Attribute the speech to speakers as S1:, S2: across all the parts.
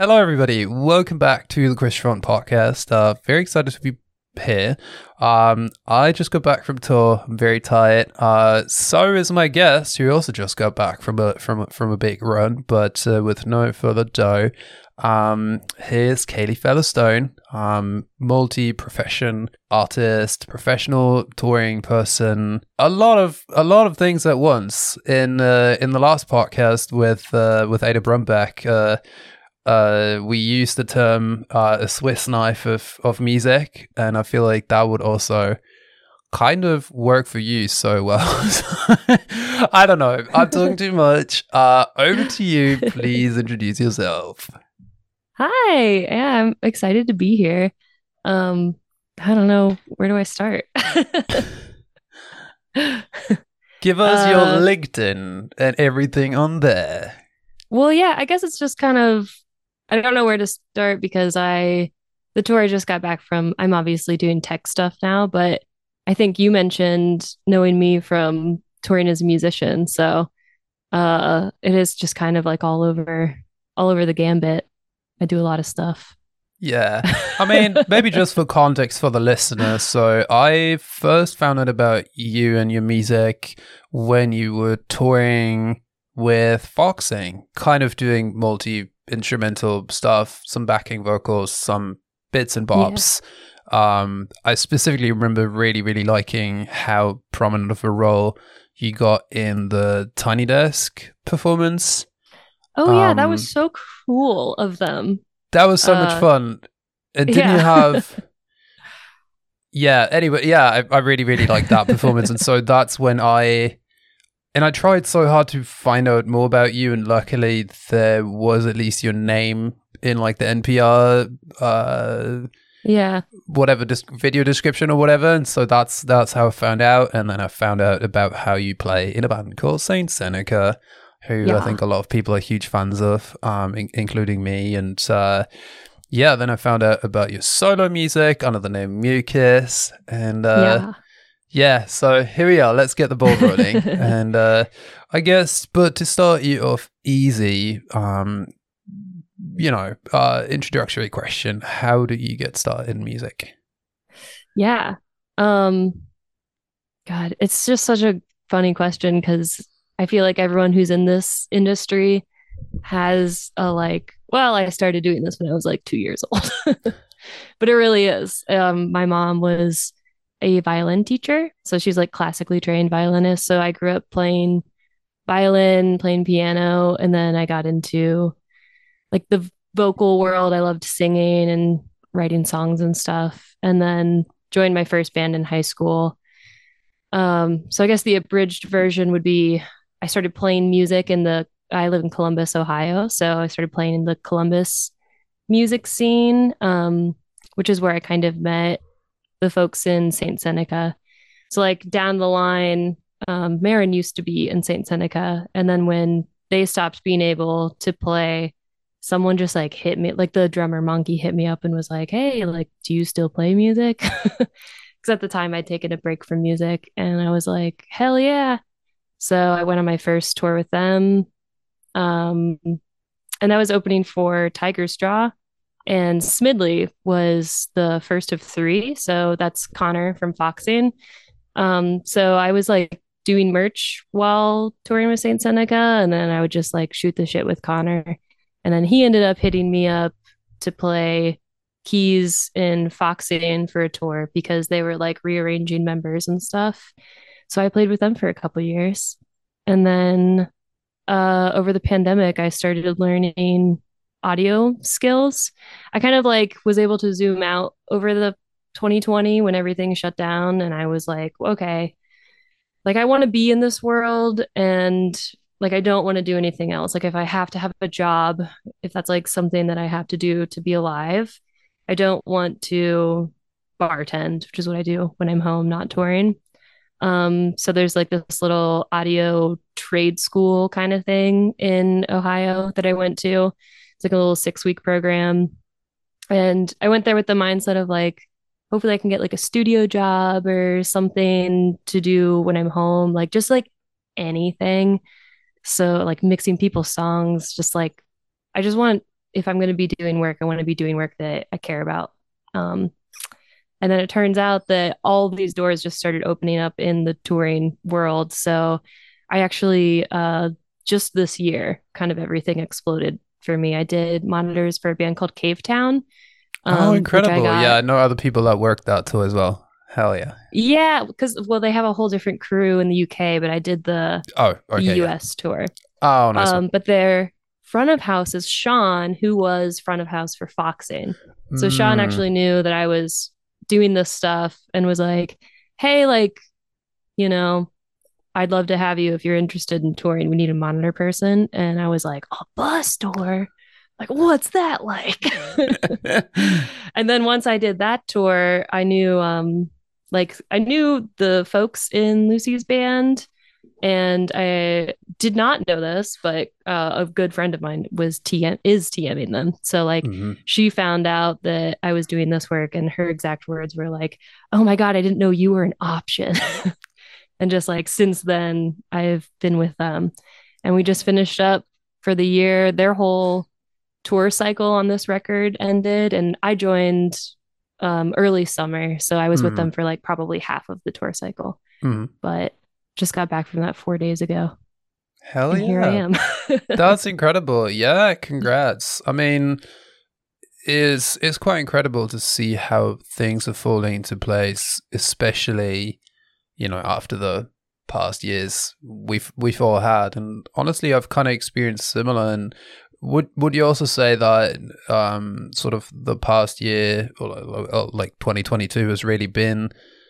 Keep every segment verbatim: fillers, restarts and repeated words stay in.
S1: Hello, everybody. Welcome back to the Chris Front podcast. Uh, very excited to be here. Um, I just got back from tour. I'm very tired. Uh, so is my guest, who also just got back from a from a, from a big run. But uh, with no further ado, um, here's Kaylee Featherstone, um, multi-profession artist, professional touring person, a lot of a lot of things at once. In uh, in the last podcast with uh, with Ada Brumbeck. Uh, Uh, we use the term uh, a Swiss knife of, of music, and I feel like that would also kind of work for you so well. I don't know. I'm talking too much. Uh, over to you. Please introduce yourself.
S2: Hi, yeah, I'm excited to be here. Um, I don't know, where do I start?
S1: Give us your
S2: Uh,
S1: LinkedIn and everything on there.
S2: well, yeah, I guess it's just kind of I don't know where to start because I the tour I just got back from, I'm obviously doing tech stuff now, but I think you mentioned knowing me from touring as a musician, so uh it is just kind of like all over all over the gambit. I do a lot of stuff.
S1: Yeah. I mean, maybe just for context for the listeners. So I first found out about you and your music when you were touring with Foxing, kind of doing multi instrumental stuff, some backing vocals, some bits and
S2: Yeah.
S1: bobs. Um, I specifically remember really, really liking how prominent of a role you got in the Tiny Desk performance.
S2: Oh yeah, that was
S1: Um,
S2: so cool of them.
S1: that was so much
S2: Uh
S1: fun. And didn't you
S2: yeah.
S1: have yeah, anyway, yeah, I, I really, really liked that performance. And so that's when I and I tried so hard to find out more about you, and luckily there was at least your name in like the N P R uh
S2: Yeah.
S1: whatever dis- video description or whatever. And so that's that's how I found out. And then I found out about how you play in a band called Saint Seneca, who I
S2: Yeah.
S1: think a lot of people are huge fans of, um, in- including me. And uh yeah, then I found out about your solo music under the name Mucus, and uh,
S2: Yeah.
S1: yeah, so here we are. Let's get the ball rolling, and uh, I guess, but to start you off easy, um, you know, uh, introductory question: how do you get started in music?
S2: Yeah. Um, God, it's just such a funny question because I feel like everyone who's in this industry has a like, well, I started doing this when I was like two years old. But it really is. Um, my mom was a violin teacher, so she's like classically trained violinist. So I grew up playing violin, playing piano, and then I got into like the vocal world. I loved singing and writing songs and stuff. And then joined my first band in high school. Um, so I guess the abridged version would be I started playing music in the I live in Columbus, Ohio. So I started playing in the Columbus music scene, um, which is where I kind of met the folks in Saint Seneca. So like down the line, um, Marin used to be in Saint Seneca, and then when they stopped being able to play, someone just like hit me, like the drummer Monkey hit me up and was like, "Hey, like, do you still play music?" Because at the time I'd taken a break from music, and I was like, "Hell yeah!" So I went on my first tour with them, um, and that was opening for Tiger's Jaw, and Smidley was the first of three. So that's Connor from Foxing. Um, so I was like doing merch while touring with Saint Seneca, and then I would just like shoot the shit with Connor. And then he ended up hitting me up to play keys in Foxing for a tour because they were like rearranging members and stuff. So I played with them for a couple years. And then uh, over the pandemic, I started learning audio skills. I kind of like was able to zoom out over the twenty twenty when everything shut down. And I was like, okay, like I want to be in this world and like I don't want to do anything else. Like if I have to have a job, if that's like something that I have to do to be alive, I don't want to bartend, which is what I do when I'm home, not touring. Um, so there's like this little audio trade school kind of thing in Ohio that I went to. It's like a little six week program. And I went there with the mindset of like, hopefully I can get like a studio job or something to do when I'm home, like just like anything. So like mixing people's songs, just like I just want if I'm going to be doing work, I want to be doing work that I care about. Um, and then it turns out that all these doors just started opening up in the touring world. So I actually, uh, just this year, kind of everything exploded for me. I did monitors for a band called Cave Town,
S1: Oh,
S2: um, which I
S1: incredible.
S2: got.
S1: Yeah, I know other people that work that too as well. Hell yeah.
S2: Yeah, because well, they have a whole different crew in the U K, but I did the
S1: Oh,
S2: the
S1: okay, yeah.
S2: U S tour.
S1: Oh, nice one.
S2: Um, but their front of house is Sean, who was front of house for Foxing. So Sean
S1: Mm,
S2: actually knew that I was doing this stuff and was like, "Hey, like, you know, I'd love to have you if you're interested in touring. We need a monitor person." And I was like, "A bus tour? Like, what's that like?" And then once I did that tour, I knew um like I knew the folks in Lucy's band, and I did not know this, but uh, a good friend of mine was T M is TMing them. So like
S1: hmm
S2: she found out that I was doing this work, and her exact words were like, "Oh my God, I didn't know you were an option." And just like since then, I've been with them, and we just finished up for the year. Their whole tour cycle on this record ended, and I joined um, early summer, so I was with
S1: hmm
S2: them for like probably half of the tour cycle,
S1: hmm
S2: but just got back from that four days ago,
S1: Hell
S2: and here I
S1: yeah.
S2: am.
S1: That's incredible. Yeah, congrats. I mean, it's it's quite incredible to see how things are falling into place, especially, you know, after the past years we've we've all had. And honestly, I've kind of experienced similar. And would would you also say that um sort of the past year, or like twenty twenty-two, has really been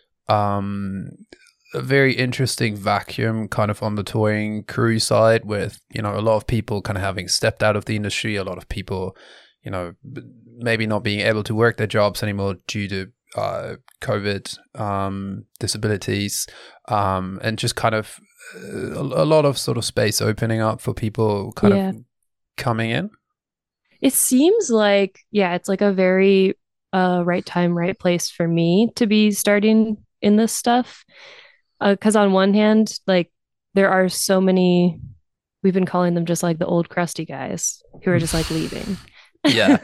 S1: um a very interesting vacuum kind of on the touring crew side, with, you know, a lot of people kind of having stepped out of the industry, a lot of people, you know, maybe not being able to work their jobs anymore due to uh, COVID, um, disabilities, um, and just kind of uh, a lot of sort of space opening up for people kind
S2: Yeah.
S1: of coming in.
S2: It seems like, yeah, it's like a very uh, right time, right place for me to be starting in this stuff. Because uh, on one hand, like there are so many, we've been calling them just like the old crusty guys who are just like leaving.
S1: Yeah.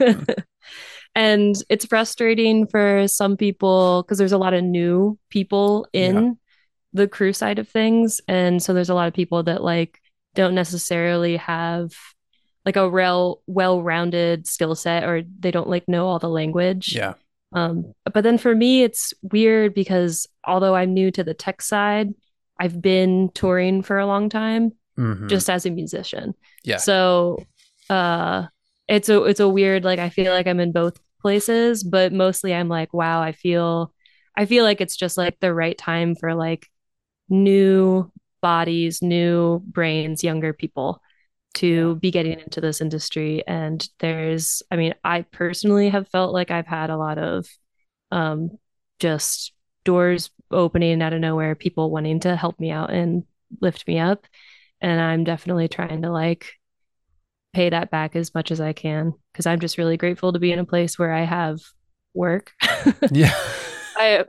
S2: And it's frustrating for some people because there's a lot of new people in
S1: Yeah.
S2: the crew side of things. And so there's a lot of people that like don't necessarily have like a real well-rounded skill set, or they don't like know all the language.
S1: Yeah.
S2: Um, but then for me, it's weird because although I'm new to the tech side, I've been touring for a long time
S1: Mm-hmm.
S2: just as a musician.
S1: Yeah.
S2: So uh it's a it's a weird, like I feel like I'm in both places, but mostly I'm like, wow, I feel I feel like it's just like the right time for like new bodies, new brains, younger people to be getting into this industry. And there's, I mean, I personally have felt like I've had a lot of um, just doors opening out of nowhere, people wanting to help me out and lift me up. And I'm definitely trying to like pay that back as much as I can because I'm just really grateful to be in a place where I have work.
S1: Yeah.
S2: I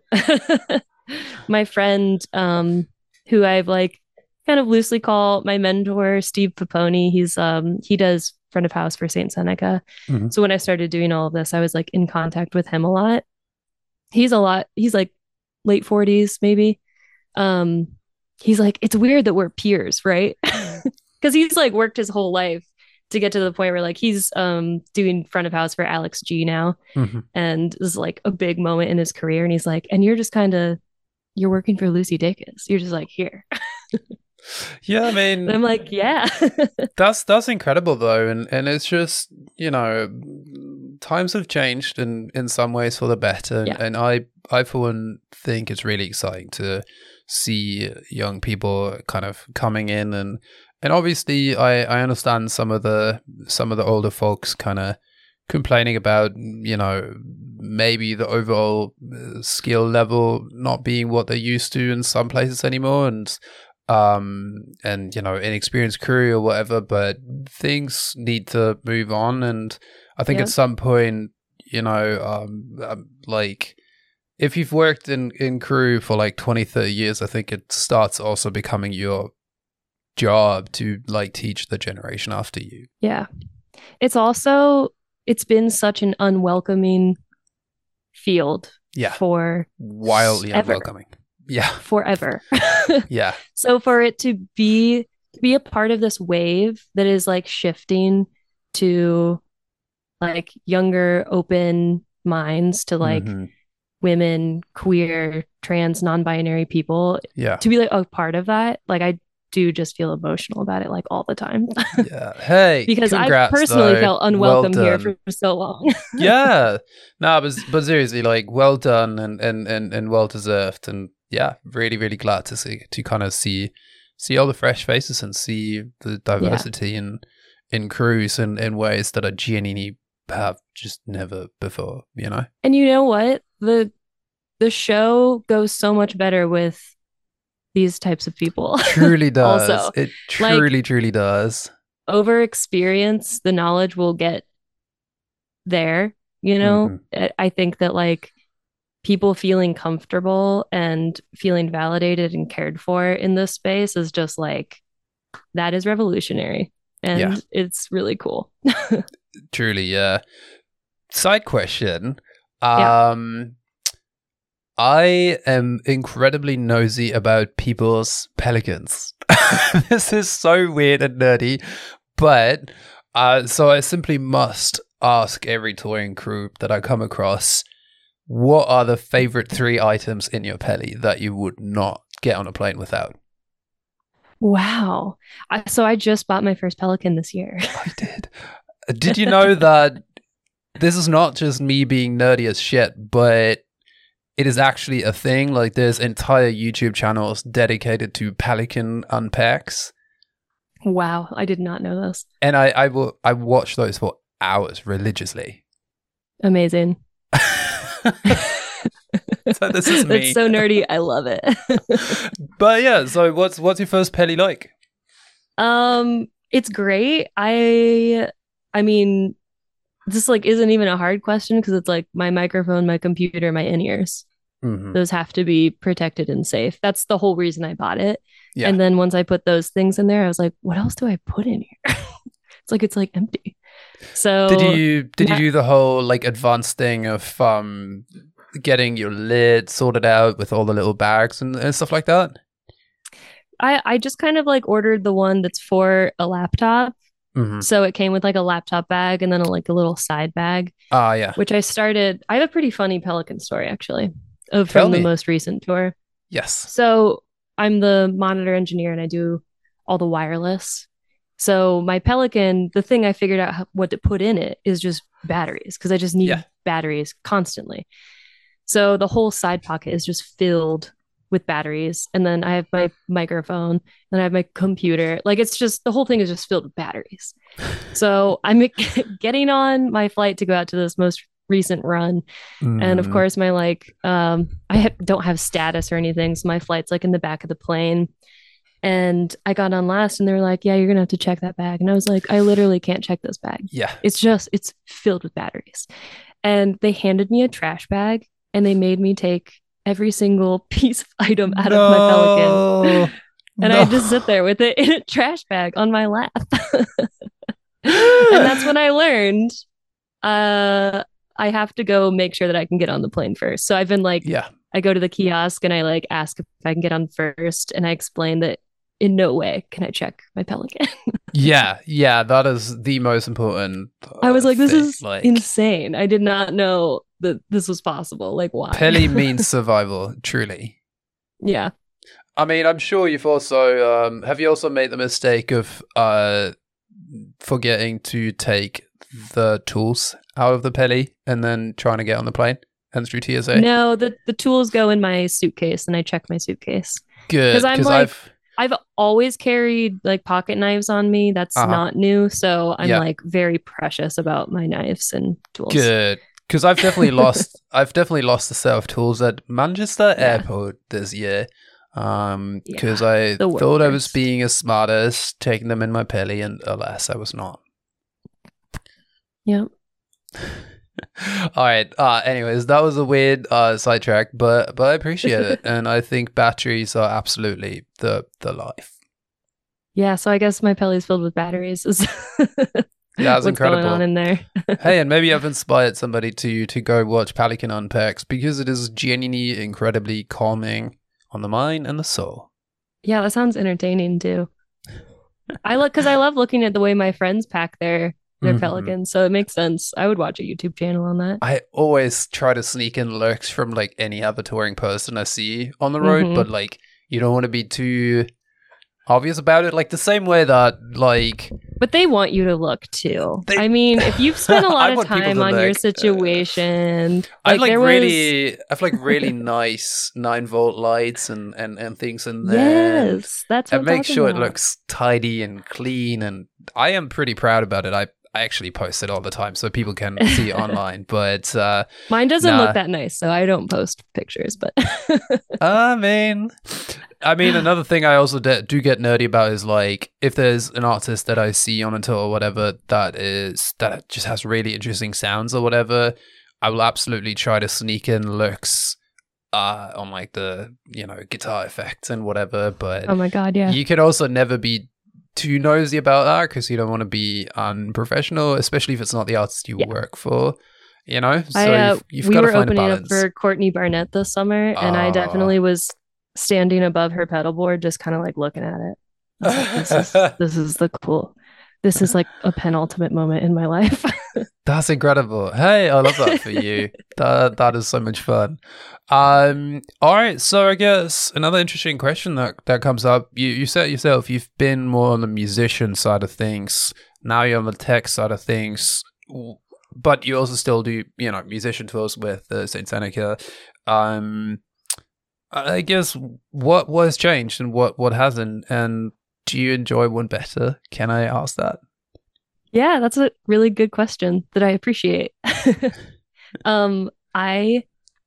S2: my friend um who I've like kind of loosely call my mentor, Steve Paponi. He's um he does front of house for Saint Seneca.
S1: Mm-hmm.
S2: So when I started doing all of this, I was like in contact with him a lot. He's a lot, he's like late forties maybe. Um he's like, it's weird that we're peers, right? Because he's like worked his whole life to get to the point where like he's um doing front of house for Alex G now.
S1: Mm-hmm.
S2: And this is like a big moment in his career. And he's like, and you're just kind of you're working for Lucy Dacus. You're just like here.
S1: Yeah, I mean,
S2: and I'm like, yeah.
S1: that's that's incredible though, and and it's just, you know, times have changed in in some ways for the better,
S2: Yeah.
S1: and I I for one think it's really exciting to see young people kind of coming in, and and obviously I I understand some of the some of the older folks kind of complaining about, you know, maybe the overall skill level not being what they're used to in some places anymore, and um and you know, inexperienced crew or whatever, but things need to move on. And I think
S2: Yeah.
S1: at some point, you know, um, um like if you've worked in in crew for like twenty, thirty years, I think it starts also becoming your job to like teach the generation after you.
S2: Yeah. It's also it's been such an unwelcoming field
S1: Yeah.
S2: for
S1: Wildly
S2: ever.
S1: unwelcoming. Yeah.
S2: Forever.
S1: Yeah.
S2: So for it to be to be a part of this wave that is like shifting to like younger, open minds to like
S1: Mhm.
S2: women, queer, trans, non-binary people,
S1: Yeah.
S2: to be like a part of that, like I do just feel emotional about it like all the time.
S1: Yeah. Hey,
S2: Because I've
S1: congrats,
S2: personally
S1: though.
S2: felt
S1: Well
S2: unwelcome here
S1: done.
S2: for so long.
S1: Yeah. No, but but seriously, like, well done and and and, and well deserved. And yeah, really, really glad to see to kind of see see all the fresh faces and see the diversity in in crews in, in ways that I genuinely have just never before, you know?
S2: And you know what? The the show goes so much better with these types of people.
S1: Truly does.
S2: Also,
S1: it
S2: like-
S1: truly, truly does.
S2: Over experience, the knowledge will get there, you know? I- I think that like people feeling comfortable and feeling validated and cared for in this space is just like that is revolutionary. And
S1: Yeah.
S2: it's really cool.
S1: Truly, yeah. Side question.
S2: Yeah.
S1: Um I am incredibly nosy about people's pelicans. This is so weird and nerdy, but uh so I simply must ask every touring crew that I come across, what are the favorite three items in your Peli that you would not get on a plane without?
S2: Wow. I, so I just bought my first Pelican this year.
S1: I did. Did you know that this is not just me being nerdy as shit, but it is actually a thing? Like, there's entire YouTube channels dedicated to Pelican unpacks,
S2: Wow. I did not know this.
S1: and I I will I watch those for hours religiously.
S2: Amazing.
S1: So this is me.
S2: It's so nerdy. I love it.
S1: But yeah, so what's what's your first Peli like?
S2: Um, it's great. I I mean, this like isn't even a hard question because it's like my microphone, my computer, my in-ears.
S1: Mhm.
S2: Those have to be protected and safe. That's the whole reason I bought it.
S1: Yeah.
S2: And then once I put those things in there, I was like, what else do I put in here? It's like it's like empty. So
S1: Did you did you
S2: that-
S1: do the whole like advanced thing of um getting your lid sorted out with all the little bags and, and stuff like that?
S2: I I just kind of like ordered the one that's for a laptop.
S1: Mm-hmm.
S2: So it came with like a laptop bag and then a, like a little side bag,
S1: Ah, yeah.
S2: which I started. I have a pretty funny Pelican story actually of
S1: Tell
S2: from the
S1: me.
S2: most recent tour.
S1: Yes.
S2: So I'm the monitor engineer and I do all the wireless. So my Pelican, the thing I figured out how, what to put in it is just batteries because I just need
S1: Yeah.
S2: batteries constantly. So the whole side pocket is just filled with batteries. And then I have my microphone, then I have my computer. Like it's just the whole thing is just filled with batteries. So I'm getting on my flight to go out to this most recent run. And of
S1: Mm.
S2: course, my like, um, I ha- don't have status or anything. So my flight's like in the back of the plane. And I got on last and they were like, yeah, you're going to have to check that bag. And I was like, I literally can't check this bag.
S1: Yeah.
S2: It's just, it's filled with batteries. And they handed me a trash bag and they made me take every single piece of item out of my Pelican. And I just sit there with it in a trash bag on my lap. And that's when I learned uh, I have to go make sure that I can get on the plane first. So I've been like,
S1: Yeah.
S2: I go to the kiosk and I like ask if I can get on first. And I explain that in no way can I check my Pelican.
S1: Yeah. Yeah. That is the most important. uh,
S2: I was like, this
S1: thing.
S2: is
S1: like
S2: insane. I did not know that this was possible. Like, why?
S1: Peli means survival, truly.
S2: Yeah.
S1: I mean, I'm sure you've also um have you also made the mistake of uh forgetting to take the tools out of the Peli and then trying to get on the plane and through T S A?
S2: No, the, the tools go in my suitcase and I check my suitcase.
S1: Good,
S2: 'Cause I'm
S1: because
S2: like-
S1: I've
S2: I've always carried like pocket knives on me. That's
S1: Uh-huh.
S2: not new. So I'm
S1: Yeah.
S2: like very precious about my knives and tools.
S1: good because I've definitely lost I've definitely lost a set of tools at Manchester
S2: Yeah.
S1: Airport this year. Um, because I
S2: the
S1: thought I was
S2: worst.
S1: being as smart as taking them in my Peli, and alas, I was not.
S2: Yep.
S1: All right. Uh, anyways, that was a weird uh, sidetrack, but but I appreciate it, and I think batteries are absolutely the the life.
S2: Yeah. So I guess my Peli's filled with batteries.
S1: That's
S2: what's going on
S1: incredible.
S2: in there.
S1: Hey, and maybe I've inspired somebody to to go watch Pelican Unpacks because it is genuinely incredibly calming on the mind and the soul.
S2: Yeah, that sounds entertaining too. I look because I love looking at the way my friends pack their their
S1: Mhm.
S2: pelicans, so it makes sense. I would watch a YouTube channel on that.
S1: I always try to sneak in lurks from like any other touring person I see on the road,
S2: Hmm.
S1: but like you don't want to be too obvious about it. Like the same way that like
S2: But they want you to look too.
S1: they,
S2: I mean, if you've spent a lot
S1: I
S2: of
S1: want people
S2: time
S1: to
S2: on your
S1: look. Uh,
S2: situation,
S1: I've
S2: like
S1: like
S2: there was,
S1: really, I've like really nice nine volt lights and and and things in there, and
S2: yes, that's what
S1: and
S2: I'm
S1: make
S2: talking
S1: sure it
S2: about.
S1: looks tidy and clean. And I am pretty proud about it. I I actually post it all the time so people can see it online. But uh,
S2: Mine doesn't look
S1: nah,
S2: that nice, so I don't post pictures, but
S1: I mean, I mean, another thing I also de- do get nerdy about is like if there's an artist that I see on a tour or whatever that is that just has really interesting sounds or whatever, I will absolutely try to sneak in looks uh, on like the you know guitar effects and whatever. But
S2: oh my God, yeah.
S1: you can also never be too nosy about that because you don't want to be unprofessional, especially if it's not the artist you
S2: Yeah.
S1: work for. You know,
S2: I
S1: so
S2: uh,
S1: you've, you've
S2: we
S1: got to
S2: were
S1: find a
S2: opening up
S1: balance.
S2: for Courtney Barnett this summer, and I
S1: Ah.
S2: definitely was standing above her pedal board, just kind of like looking at it. I was like, this is this is the cool. This is like a penultimate moment in my life.
S1: That's incredible. Hey, I love that for you. That that is so much fun. Um, all right, so I guess another interesting question that that comes up. You you said yourself you've been more on the musician side of things. Now you're on the tech side of things, w- but you also still do you know musician tours with uh, Saint Seneca. Um, I guess what what has changed and what what hasn't, and do you enjoy one better? Can I ask that?
S2: Yeah, that's a really good question that I appreciate. um, I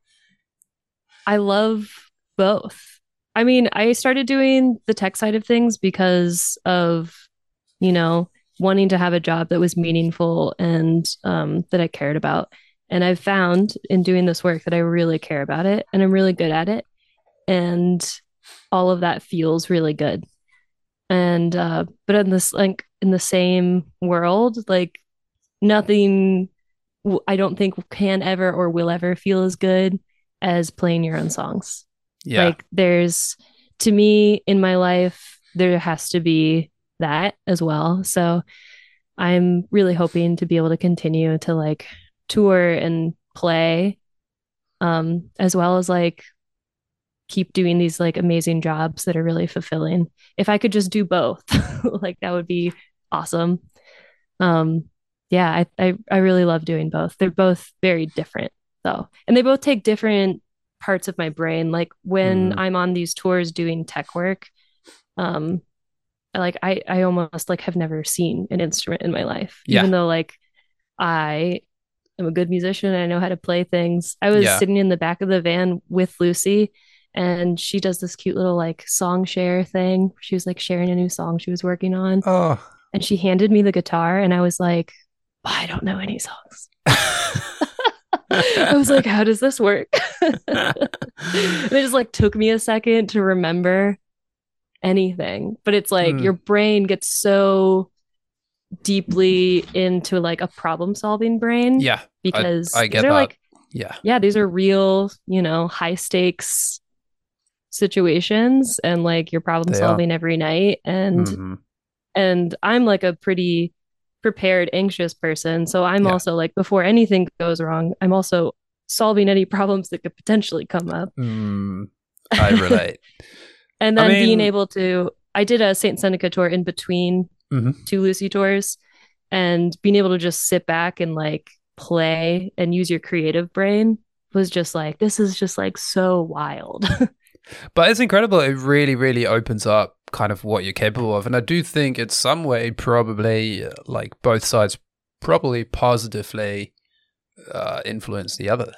S2: I love both. I mean, I started doing the tech side of things because of, you know, wanting to have a job that was meaningful and um, that I cared about. And I've found in doing this work that I really care about it and I'm really good at it. And all of that feels really good. And, uh, but in this, like, in the same world, like, nothing I don't think can ever or will ever feel as good as playing your own songs.
S1: Yeah.
S2: Like there's to me in my life there has to be that as well. So I'm really hoping to be able to continue to like tour and play um as well as like keep doing these like amazing jobs that are really fulfilling. If I could just do both, like that would be awesome. Um, yeah, I, I I really love doing both. They're both very different though, and they both take different parts of my brain. Like when
S1: Mm,
S2: I'm on these tours doing tech work, um, like I I almost like have never seen an instrument in my life,
S1: yeah.
S2: even though like I am a good musician and I know how to play things. I was
S1: Yeah.
S2: sitting in the back of the van with Lucy. And she does this cute little like song share thing. She was like sharing a new song she was working on
S1: Oh.
S2: and she handed me the guitar and I was like, oh, I don't know any songs. I was like, how does this work? And it just like took me a second to remember anything. But it's like
S1: Mm,
S2: your brain gets so deeply into like a problem solving brain
S1: yeah. I
S2: because
S1: I
S2: these
S1: get
S2: are
S1: that.
S2: like,
S1: Yeah.
S2: yeah, these are real, you know, high stakes situations and like you're problem
S1: They are.
S2: solving every night. And
S1: Hmm.
S2: and I'm like a pretty prepared, anxious person. So I'm
S1: Yeah.
S2: also like, before anything goes wrong, I'm also solving any problems that could potentially come up.
S1: Mm, I relate.
S2: And
S1: I
S2: then being
S1: mean,
S2: able to, I did a Saint Seneca tour in between
S1: mhm.
S2: two Lucy tours, and being able to just sit back and like play and use your creative brain was just like, this is just like so wild.
S1: But it's incredible. It really, really opens up kind of what you're capable of. And I do think it's some way probably uh, like both sides probably positively uh, influence the other.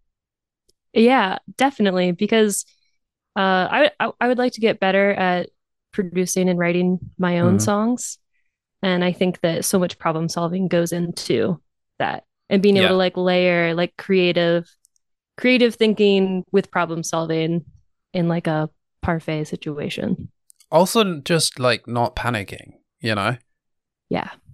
S2: Yeah, definitely. Because uh, I, I I would like to get better at producing and writing my own
S1: Mm,
S2: songs, and I think that so much problem solving goes into that, and being able to
S1: yeah.
S2: like layer like creative creative thinking with problem solving in like a parfait situation.
S1: Also, just like not panicking, you know?
S2: Yeah,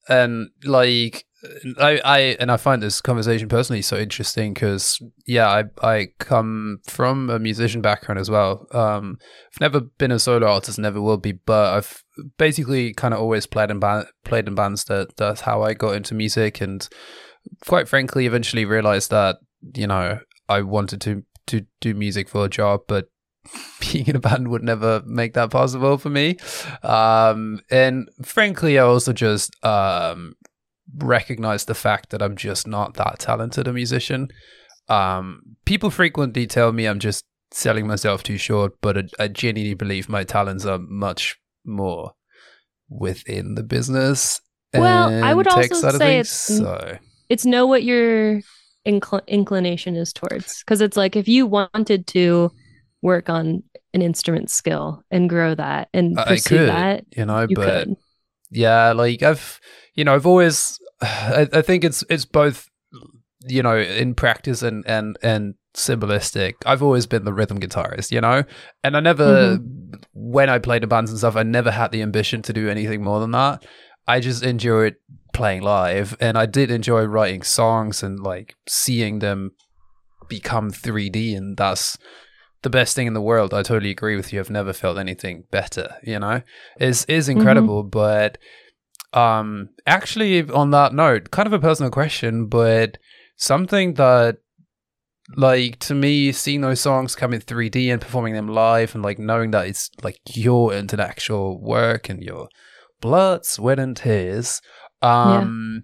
S1: and like I, I and I find this conversation personally so interesting because yeah, I I come from a musician background as well. Um, I've never been a solo artist, never will be, but I've basically kind of always played in band, played in bands. That that's how I got into music, and quite frankly, eventually realized that you know I wanted to to do music for a job, but being in a band would never make that possible for me. Um, and frankly, I also just um, recognize the fact that I'm just not that talented a musician. Um, people frequently tell me I'm just selling myself too short, but I, I genuinely believe my talents are much more within the business.
S2: Well, I would
S1: tech
S2: also
S1: side of
S2: say
S1: things,
S2: it's
S1: so.
S2: it's know what your incl- inclination is towards, because it's like if you wanted to work on an instrument skill and grow that and
S1: I
S2: pursue
S1: could,
S2: that,
S1: you know,
S2: you
S1: but
S2: could.
S1: yeah, like I've, you know, I've always, I, I think it's it's both, you know, in practice and and and symbolistic. I've always been the rhythm guitarist, you know, and I never,
S2: Mm-hmm.
S1: when I played in bands and stuff, I never had the ambition to do anything more than that. I just enjoyed playing live, and I did enjoy writing songs and like seeing them become three D, and that's the best thing in the world. I totally agree with you. I've never felt anything better, you know. Is is incredible,
S2: Mm-hmm.
S1: but um actually on that note, kind of a personal question, but something that like to me, seeing those songs come in three D and performing them live and like knowing that it's like your intellectual work and your blood, sweat and tears,
S2: Yeah.
S1: um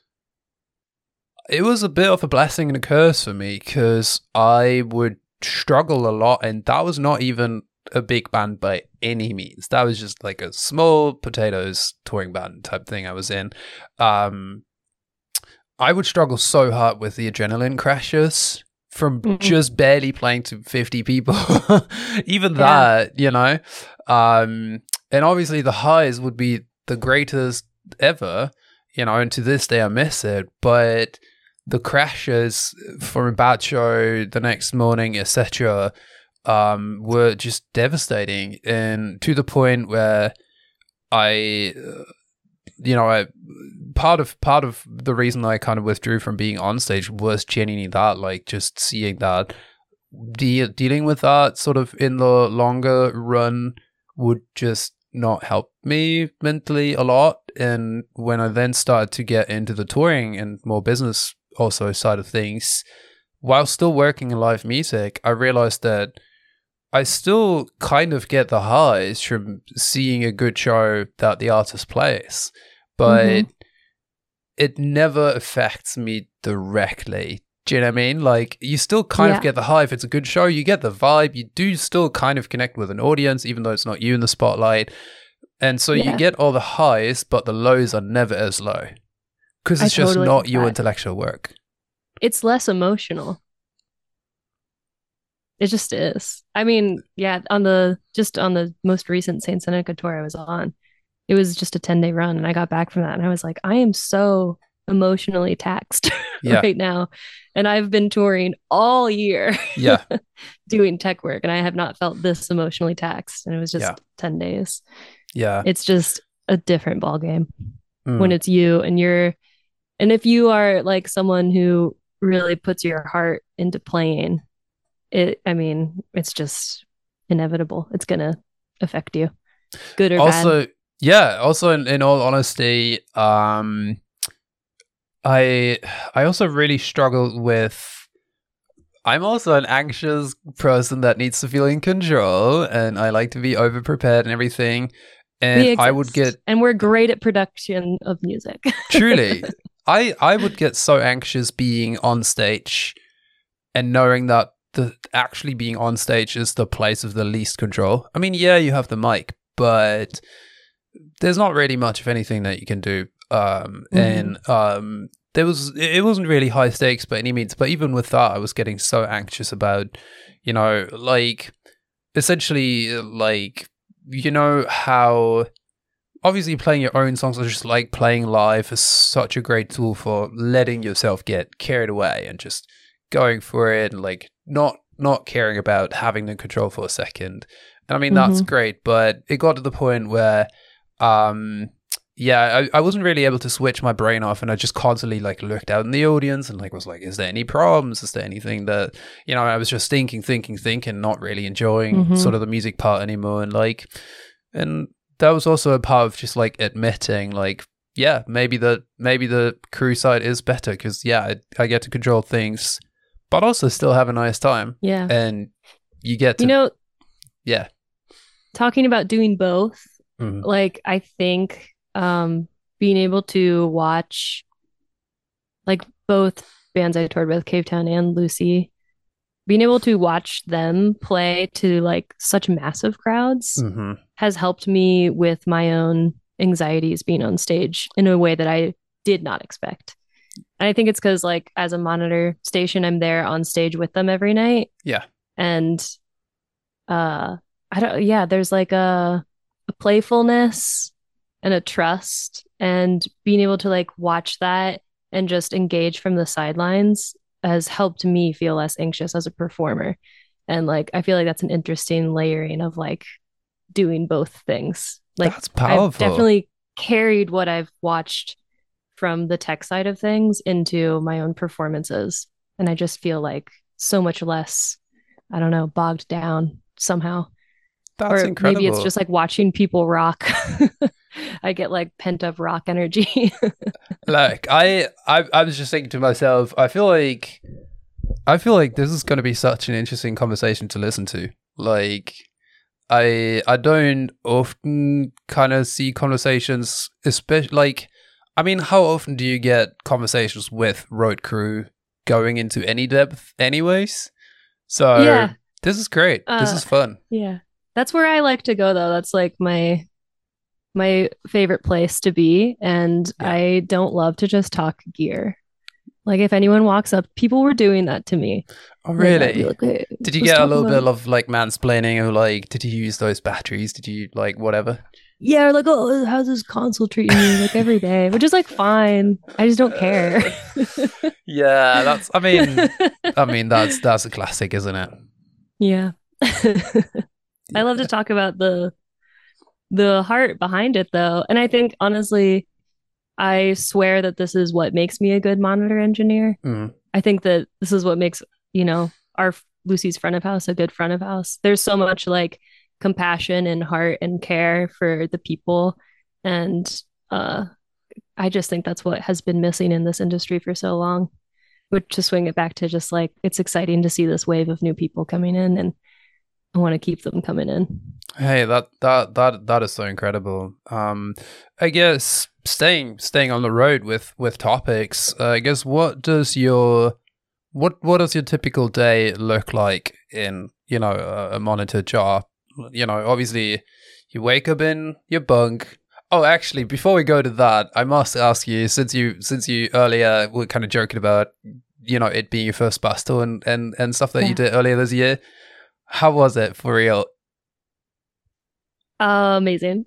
S1: it was a bit of a blessing and a curse for me because I would struggle a lot, and that was not even a big band by any means. That was just like a small potatoes touring band type thing I was in. Um, I would struggle so hard with the adrenaline crashes from
S2: Mm-hmm.
S1: just barely playing to fifty people. Even
S2: Yeah.
S1: that, you know. Um, and obviously the highs would be the greatest ever, you know, and to this day I miss it. But the crashes from a bad show the next morning, et cetera, um, were just devastating, and to the point where I, uh, you know, I part of part of the reason I kind of withdrew from being on stage was genuinely that, like, just seeing that de- dealing with that sort of in the longer run would just not help me mentally a lot. And when I then started to get into the touring and more business also side of things, while still working in live music, I realized that I still kind of get the highs from seeing a good show that the artist plays, but
S2: Mm-hmm.
S1: it never affects me directly. Do you know what I mean? Like, you still kind
S2: Yeah.
S1: of get the high if it's a good show. You get the vibe. You do still kind of connect with an audience, even though it's not you in the spotlight. And so you
S2: Yeah.
S1: get all the highs, but the lows are never as low because
S2: I
S1: it's just
S2: totally
S1: not
S2: get
S1: your
S2: that.
S1: intellectual work.
S2: It's less emotional. It just is. I mean, yeah, on the just on the most recent Saint Seneca tour I was on, it was just a ten day run, and I got back from that and I was like, I am so emotionally taxed
S1: Yeah.
S2: right now. And I've been touring all year
S1: Yeah.
S2: doing tech work, and I have not felt this emotionally taxed. And it was just
S1: Yeah.
S2: ten days.
S1: Yeah.
S2: It's just a different ball game
S1: Mm.
S2: when it's you and you're, and if you are like someone who really puts your heart into playing it, I mean, it's just inevitable. It's gonna affect you, good or bad.
S1: Also, yeah, also in, in all honesty, um, I I also really struggle with. I'm also an anxious person that needs to feel in control, and I like to be over prepared and everything. And
S2: We
S1: I would
S2: exist,
S1: get
S2: and we're great at production of music.
S1: truly, I I would get so anxious being on stage and knowing that the actually being on stage is the place of the least control. I mean, yeah, you have the mic, but there's not really much of anything that you can do. Um,
S2: Mhm.
S1: and um, there was it wasn't really high stakes by any means, but even with that, I was getting so anxious about, you know, like essentially, like, you know how obviously playing your own songs or just like playing live is such a great tool for letting yourself get carried away and just going for it and like not not caring about having the control for a second. And I mean, that's
S2: Mhm.
S1: great, but it got to the point where um yeah, I, I wasn't really able to switch my brain off, and I just constantly like looked out in the audience and like was like, is there any problems? Is there anything that, you know, I was just thinking, thinking, thinking, not really enjoying
S2: Mhm.
S1: sort of the music part anymore. And like, and that was also a part of just like admitting like, yeah, maybe the, maybe the crew side is better because yeah, I, I get to control things, but also still have a nice time.
S2: Yeah.
S1: And you get to,
S2: You know,
S1: yeah.
S2: talking about doing both,
S1: Mhm.
S2: like I think um being able to watch like both bands I toured with, Cavetown and Lucy, being able to watch them play to like such massive crowds
S1: Mhm.
S2: has helped me with my own anxieties being on stage in a way that I did not expect. And I think it's because like as a monitor station, I'm there on stage with them every night.
S1: Yeah.
S2: And uh I don't yeah, there's like a a playfulness and a trust, and being able to like watch that and just engage from the sidelines has helped me feel less anxious as a performer. And like I feel like that's an interesting layering of like doing both things. Like
S1: That's
S2: I've
S1: powerful.
S2: definitely carried what I've watched from the tech side of things into my own performances. And I just feel like so much less, I don't know, bogged down somehow.
S1: That's
S2: Or maybe it's
S1: incredible.
S2: just like watching people rock. I get like pent up rock energy.
S1: Like I, I, I was just thinking to myself, I feel like, I feel like this is going to be such an interesting conversation to listen to. Like, I, I don't often kind of see conversations, especially like, I mean, how often do you get conversations with road crew going into any depth, anyways? So
S2: Yeah.
S1: this is great. This
S2: Uh,
S1: is fun.
S2: yeah. That's where I like to go though. That's like my my favorite place to be. And
S1: Yeah.
S2: I don't love to just talk gear. Like if anyone walks up, people were doing that to me.
S1: Oh,
S2: Like, I'd be
S1: really?
S2: like, "Hey,
S1: Did you
S2: let's
S1: get a
S2: talk
S1: little
S2: about-"
S1: bit of like mansplaining of like, did you use those batteries? Did you like whatever?
S2: Yeah, or like, oh, how's this console treating you? Like every day, which is like fine. I just don't care.
S1: Yeah, that's. I mean, I mean that's that's a classic, isn't it?
S2: Yeah. I love to talk about the the heart behind it though. And I think honestly, I swear that this is what makes me a good monitor engineer.
S1: Mm.
S2: I think that this is what makes, you know, our Lucy's front of house a good front of house. There's so much like compassion and heart and care for the people. And uh I just think that's what has been missing in this industry for so long. Which to swing it back to just like it's exciting to see this wave of new people coming in, and I want to keep them coming in.
S1: Hey, that that that that is so incredible. Um, I guess staying staying on the road with with topics. Uh, I guess what does your what what does your typical day look like in you know a, a monitor job? You know, obviously you wake up in your bunk. Oh, actually, before we go to that, I must ask you since you since you earlier were kind of joking about you know it being your first bus tour and and and stuff that
S2: Yeah.
S1: you did earlier this year. How was it for real?
S2: Uh, amazing.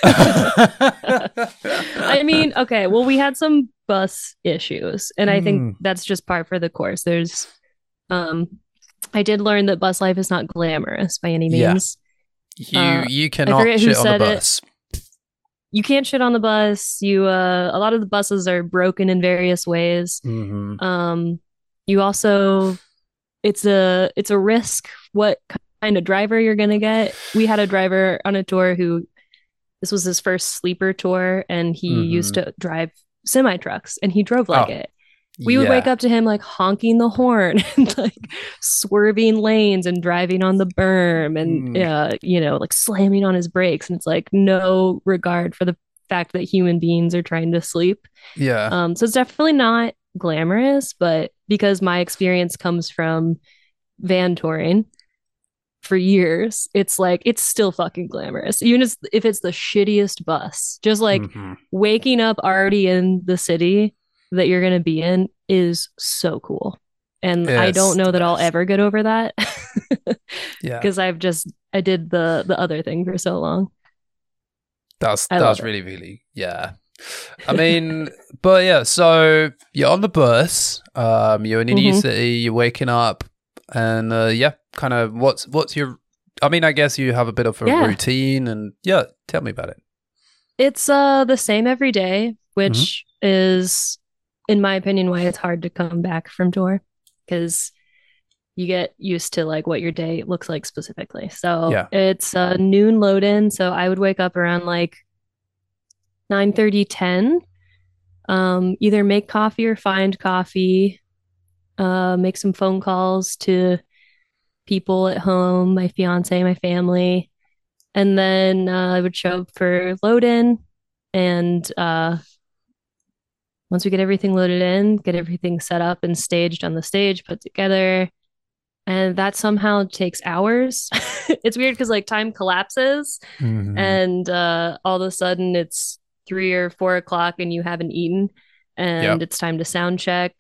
S2: I mean, okay, well, we had some bus issues, and I think
S1: Mm.
S2: that's just par for the course. There's, um, I did learn that bus life is not glamorous by any
S1: Yeah.
S2: means.
S1: You
S2: Uh,
S1: you
S2: forget
S1: cannot
S2: who
S1: shit on the
S2: said it.
S1: bus.
S2: You can't shit on the bus. You, uh, a lot of the buses are broken in various ways.
S1: Mm-hmm.
S2: Um, you also, it's a it's a risk what kind of driver you're gonna get. We had a driver on a tour who this was his first sleeper tour, and he
S1: Mhm.
S2: used to drive semi trucks, and he drove like
S1: Oh,
S2: it. We would wake up to him like honking the horn and like swerving lanes and driving on the berm and
S1: Mm.
S2: uh, you know, like slamming on his brakes, and it's like no regard for the fact that human beings are trying to sleep.
S1: Yeah.
S2: Um, so it's definitely not glamorous, but because my experience comes from van touring for years, it's like it's still fucking glamorous. Even if it's the shittiest bus, just like
S1: Mhm.
S2: waking up already in the city that you're going to be in is so cool. And I
S1: It's
S2: don't know
S1: the
S2: that I'll
S1: best.
S2: ever get over that
S1: Yeah.
S2: because I've just I did the the other thing for so long.
S1: That's
S2: I
S1: that's
S2: love it.
S1: really really yeah. I mean, but yeah. So you're on the bus. Um, you're in a new
S2: Mhm.
S1: city. You're waking up, and uh, yeah, kind of what's what's your? I mean, I guess you have a bit of a
S2: Yeah.
S1: routine, and yeah, tell me about it.
S2: It's uh the same every day,
S1: Hmm.
S2: which is, in my opinion, why it's hard to come back from tour because you get used to like what your day looks like specifically. So
S1: Yeah.
S2: it's a noon load in. So I would wake up around like nine thirty, ten. Um, either make coffee or find coffee, uh, make some phone calls to people at home, my fiance, my family. And then uh, I would show up for load in. And uh, once we get everything loaded in, get everything set up and staged on the stage, put together. And that somehow takes hours. It's weird because like time collapses
S1: Hmm.
S2: and uh, all of a sudden it's three or four o'clock and you haven't eaten and
S1: Yep.
S2: it's time to sound check.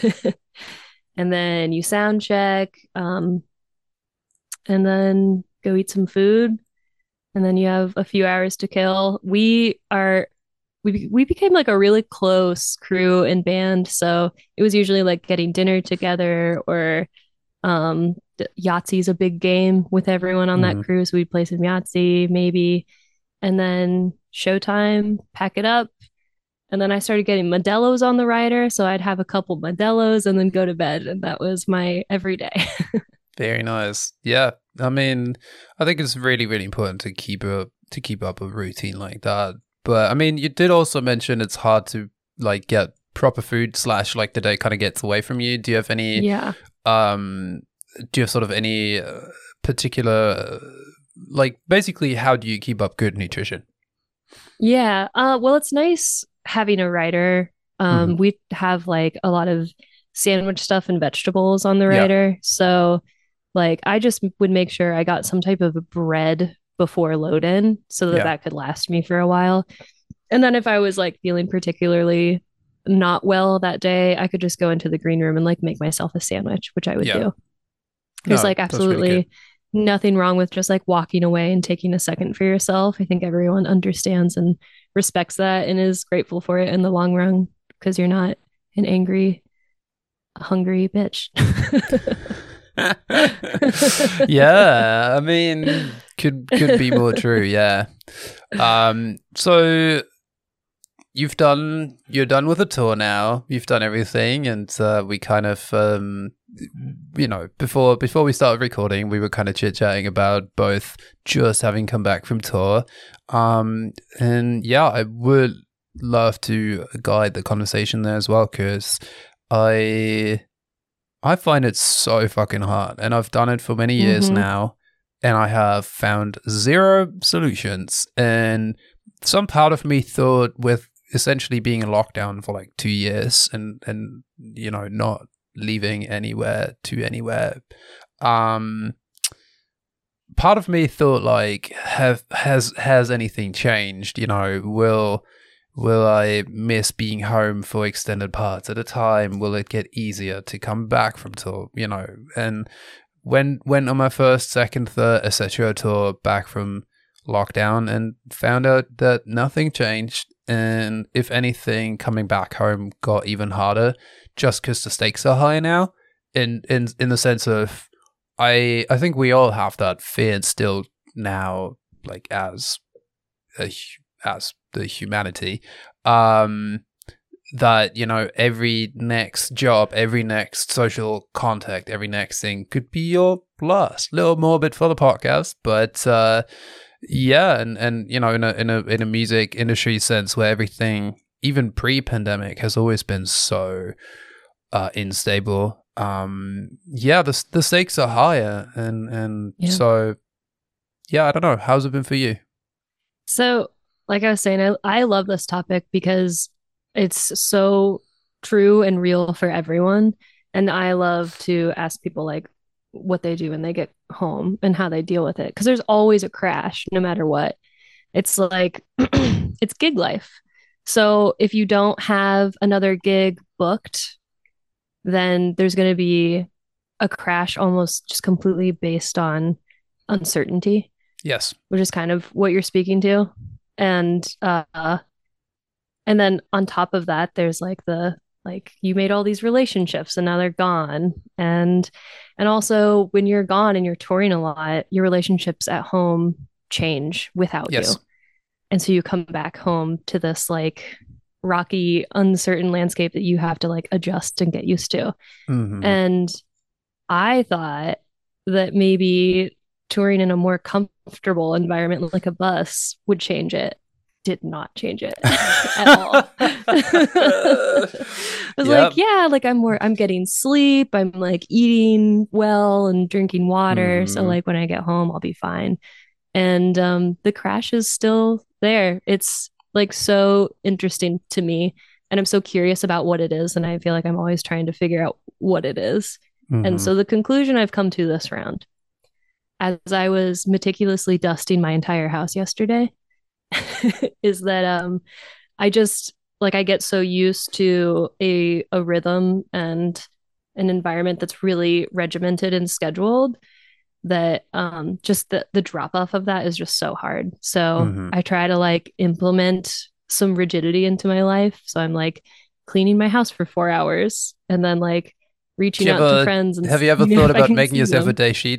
S2: And then you sound check, um, and then go eat some food. And then you have a few hours to kill. We are we we became like a really close crew and band. So it was usually like getting dinner together or um Yahtzee's a big game with everyone on that
S1: Hmm.
S2: crew. So we'd play some Yahtzee maybe. And then showtime, pack it up. And then I started getting Modelo's on the rider. So I'd have a couple Modelo's and then go to bed. And that was my everyday.
S1: Very nice. Yeah. I mean, I think it's really, really important to keep a to keep up a routine like that. But I mean, you did also mention it's hard to like get proper food slash like the day kind of gets away from you. Do you have any
S2: Yeah.
S1: um do you have sort of any uh, particular uh, like basically how do you keep up good nutrition?
S2: Yeah. Uh, well, it's nice having a rider.
S1: Hmm.
S2: Um, we have like a lot of sandwich stuff and vegetables on the
S1: Yeah.
S2: rider. So like I just would make sure I got some type of bread before load in so that
S1: Yeah.
S2: that could last me for a while. And then if I was like feeling particularly not well that day, I could just go into the green room and like make myself a sandwich, which I would
S1: Yeah.
S2: do. There's
S1: No,
S2: like
S1: that's really good.
S2: absolutely nothing wrong with just like walking away and taking a second for yourself. I think everyone understands and respects that and is grateful for it in the long run because you're not an angry, hungry bitch.
S1: Yeah, I mean, could could be more true. Yeah. Um. So you've done you're done with the tour now. You've done everything, and uh, we kind of um, you know, before before we started recording, we were kind of chit chatting about both just having come back from tour. Um. And yeah, I would love to guide the conversation there as well because I I find it so fucking hard, and I've done it for many years
S2: Mm-hmm.
S1: now, and I have found zero solutions. And some part of me thought, with essentially being in lockdown for like two years, and and you know not leaving anywhere to anywhere, um, part of me thought like, have has has anything changed? You know, will Will I miss being home for extended parts at a time? Will it get easier to come back from tour? You know, and when went on my first, second, third, et cetera tour back from lockdown and found out that nothing changed. And if anything, coming back home got even harder just because the stakes are higher now. In in in the sense of, I I think we all have that fear still now, like as a, as the humanity, um, that, you know, every next job, every next social contact, every next thing could be your last. Little morbid for the podcast, but uh, yeah, and and you know, in a in a in a music industry sense, where everything, even pre-pandemic, has always been so uh, unstable. Um, yeah, the the stakes are higher, and and
S2: Yeah.
S1: so yeah, I don't know. How's it been for you?
S2: So, like I was saying, I, I love this topic because it's so true and real for everyone. And I love to ask people like what they do when they get home and how they deal with it. Because there's always a crash, no matter what. It's like it's gig life. So if you don't have another gig booked, then there's going to be a crash almost just completely based on uncertainty,
S1: Yes.
S2: which is kind of what you're speaking to. And uh and then on top of that, there's like the like you made all these relationships and now they're gone. And and also when you're gone and you're touring a lot, your relationships at home change without
S1: Yes.
S2: you. And so you come back home to this like rocky, uncertain landscape that you have to like adjust and get used to.
S1: Mm-hmm.
S2: And I thought that maybe touring in a more comfortable environment like a bus would change it. Did not change it at all. I was
S1: Yep.
S2: like, yeah, like I'm more, I'm getting sleep. I'm like eating well and drinking water. So
S1: Mhm.
S2: like when I get home, I'll be fine. And um, the crash is still there. It's like so interesting to me. And I'm so curious about what it is. And I feel like I'm always trying to figure out what it is. And
S1: Mhm.
S2: so the conclusion I've come to this round, as I was meticulously dusting my entire house yesterday, is that um I just like I get so used to a a rhythm and an environment that's really regimented and scheduled that um just the the drop off of that is just so hard. So
S1: Mhm.
S2: I try to like implement some rigidity into my life. So I'm like cleaning my house for four hours and then like
S1: Do
S2: reaching
S1: you
S2: out to
S1: ever
S2: friends and
S1: have you ever
S2: seeing
S1: thought
S2: if I
S1: about
S2: can
S1: making
S2: see
S1: yourself a
S2: them.
S1: day sheet?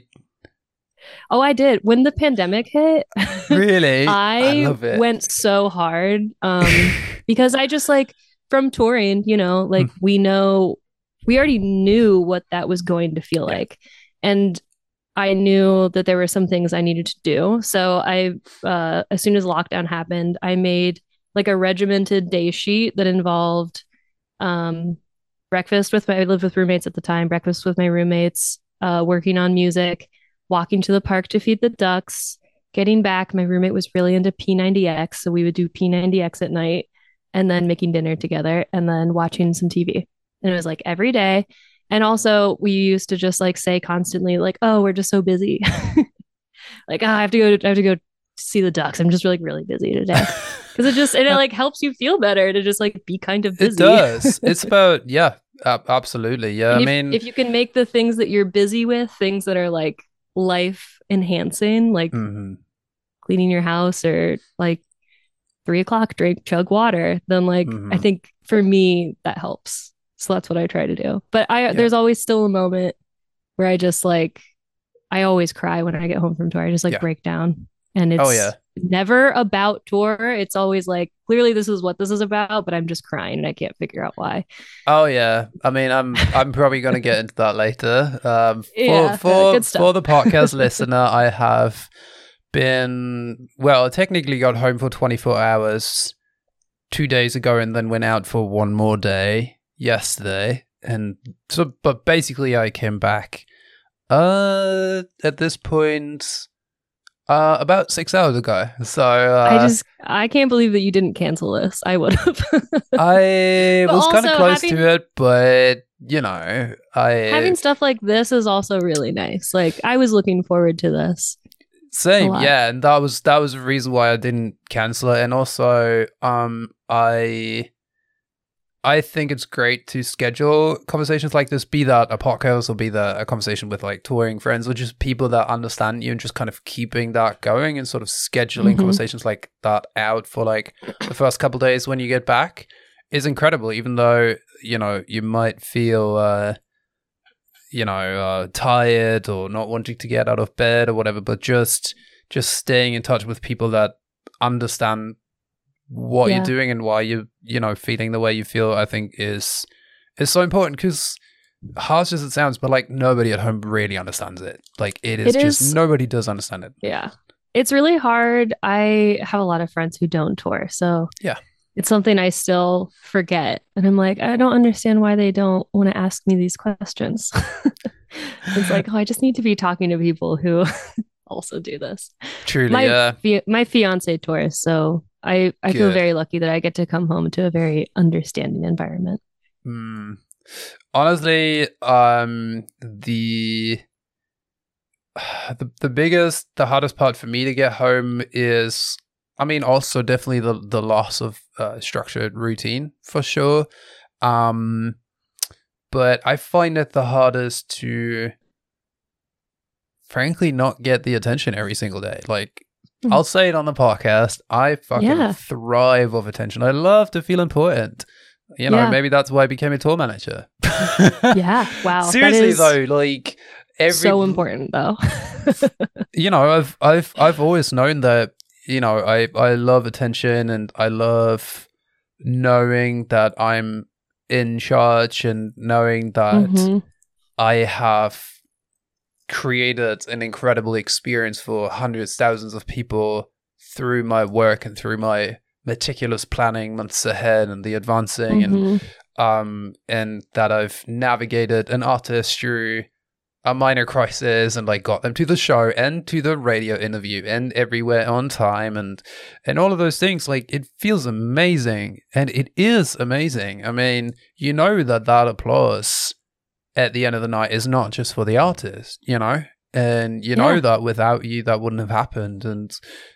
S2: Oh, I did. When the pandemic hit,
S1: Really? I
S2: I
S1: love it.
S2: went so hard um because I just like from touring, you know, like we know we already knew what that was going to feel
S1: Yeah.
S2: like. And I knew that there were some things I needed to do. So I uh as soon as lockdown happened, I made like a regimented day sheet that involved um breakfast with my I lived with roommates at the time, breakfast with my roommates, uh working on music, walking to the park to feed the ducks, getting back. My roommate was really into P ninety X, so we would do P ninety X at night and then making dinner together and then watching some T V. And it was like every day. And also we used to just like say constantly like, "Oh, we're just so busy." Like, oh, I have to go I have to go see the ducks. I'm just like really busy today. Because it just and it like helps you feel better to just like be kind of
S1: It
S2: busy.
S1: does. It's about yeah, ab- absolutely. Yeah, I
S2: And if
S1: mean,
S2: if you can make the things that you're busy with things that are like life enhancing, like
S1: mhm.
S2: cleaning your house or like three o'clock drink chug water, then like I
S1: Mhm.
S2: think for me that helps. So that's what I try to do. But I
S1: Yeah.
S2: there's always still a moment where I just like I always cry when I get home from tour. I just like
S1: Yeah.
S2: break down. And
S1: Oh
S2: it's
S1: yeah.
S2: never about tour. It's always like clearly this is what this is about, but I'm just crying and I can't figure out why.
S1: Oh yeah. I mean, I'm I'm probably going to get into that later. Um for
S2: Yeah, uh,
S1: for
S2: good
S1: for
S2: stuff.
S1: the podcast listener, I have been well, I technically got home for twenty-four hours two days ago and then went out for one more day yesterday. And so but basically I came back uh at this point uh about six hours ago. So
S2: I
S1: uh
S2: just I can't believe that you didn't cancel this. I would have.
S1: I
S2: But
S1: was kind of
S2: also
S1: close
S2: having
S1: to it, but you know, I
S2: having stuff like this is also really nice. Like I was looking forward to this a
S1: same,
S2: lot.
S1: yeah, and that was that was the reason why I didn't cancel it. And also, um, I I think it's great to schedule conversations like this, be that a podcast or be that a conversation with like touring friends or just people that understand you, and just kind of keeping that going and sort of scheduling
S2: Mhm.
S1: conversations like that out for like the first couple days when you get back is incredible. Even though you know you might feel uh, you know uh, tired or not wanting to get out of bed or whatever, but just just staying in touch with people that understand what
S2: Yeah.
S1: you're doing and why you you know feeling the way you feel, I think is is so important, because harsh as it sounds, but like nobody at home really understands it. Like it is
S2: It
S1: just
S2: is
S1: nobody does understand it.
S2: Yeah. It's really hard. I have a lot of friends who don't tour. So
S1: Yeah.
S2: it's something I still forget. And I'm like, I don't understand why they don't want to ask me these questions. It's like, oh, I just need to be talking to people who also do this.
S1: Truly,
S2: My
S1: yeah.
S2: fi- my fiance tours, so I I feel
S1: Good.
S2: very lucky that I get to come home to a very understanding environment.
S1: Mm. Honestly, um, the the the biggest, the hardest part for me to get home is, I mean, also definitely the the loss of uh, structured routine for sure. Um, but I find it the hardest to, frankly, not get the attention every single day. Like,
S2: Mhm.
S1: I'll say it on the podcast, I fucking
S2: Yeah.
S1: thrive off attention. I love to feel important. You know,
S2: Yeah.
S1: maybe that's why I became a tour manager.
S2: Yeah. Wow. That
S1: Seriously
S2: is
S1: though, like every
S2: so important though.
S1: you know, I've I've I've always known that you know, I, I love attention, and I love knowing that I'm in charge, and knowing that
S2: Mhm.
S1: I have created an incredible experience for hundreds, thousands of people through my work and through my meticulous planning months ahead and the advancing, and
S2: Mhm.
S1: um and that I've navigated an artist through a minor crisis and like got them to the show and to the radio interview and everywhere on time, and and all of those things. Like, it feels amazing, and it is amazing. I mean, you know that that applause at the end of the night is not just for the artist, you know, and you know
S2: Yeah.
S1: that without you that wouldn't have happened. And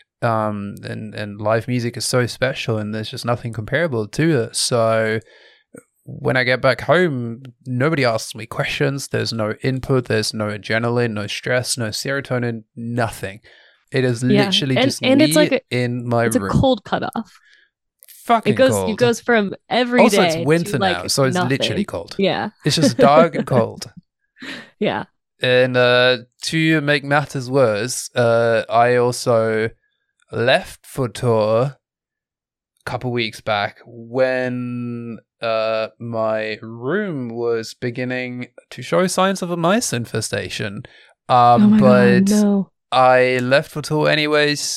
S1: um and and live music is so special, and there's just nothing comparable to it. So when I get back home, nobody asks me questions. There's no input, there's no adrenaline, no stress, no serotonin, nothing. It is
S2: Yeah.
S1: literally
S2: And-
S1: just
S2: and
S1: me
S2: it's like a-
S1: in my
S2: It's a
S1: room.
S2: cold cutoff.
S1: Fucking
S2: It goes
S1: cold.
S2: it goes from every
S1: also,
S2: day
S1: it's winter
S2: to, like,
S1: now, so it's
S2: nothing.
S1: literally cold.
S2: Yeah.
S1: It's just dark and cold.
S2: Yeah.
S1: And uh, to make matters worse, uh, I also left for tour a couple weeks back when uh, my room was beginning to show signs of a mice infestation. Um,
S2: oh my
S1: but
S2: god, no.
S1: I left for tour anyways,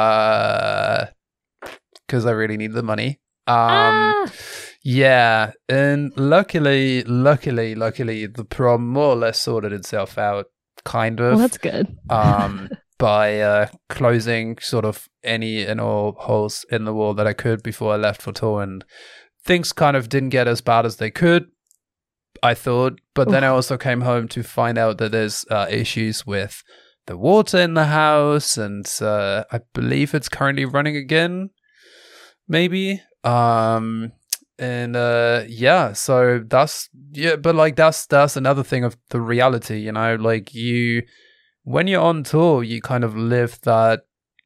S1: uh, because I really need the money. Um,
S2: ah!
S1: Yeah, and luckily, luckily, luckily, the problem more or less sorted itself out, kind of.
S2: Well, that's good.
S1: um, by uh, closing sort of any and all holes in the wall that I could before I left for tour, and things kind of didn't get as bad as they could, I thought. But then I also came home to find out that there's uh, issues with the water in the house, and uh, I believe it's currently running again, maybe. Um, and uh, yeah, so that's yeah, but like that's that's another thing of the reality, you know, like you. When you're on tour, you kind of live that